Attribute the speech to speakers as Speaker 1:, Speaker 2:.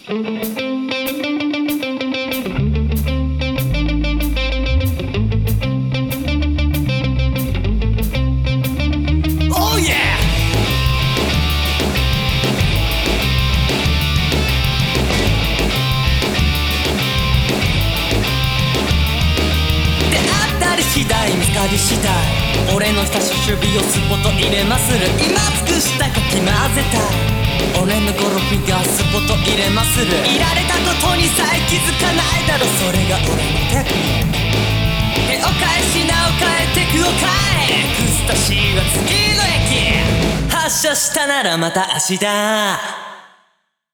Speaker 1: 次第見つかり次第俺の親し指をスポッと入れまする今尽くしたかき混ぜたい俺のゴロフィガースポッと入れまするいられたことにさえ気づかないだろそれが俺のテクニック手を返し名を変えてくを変えエクスタシーは次の駅発車したならまた明日